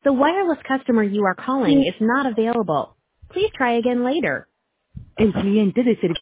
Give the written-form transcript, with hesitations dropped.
The wireless customer you are calling is not available. Please try again later. El cliente de servicio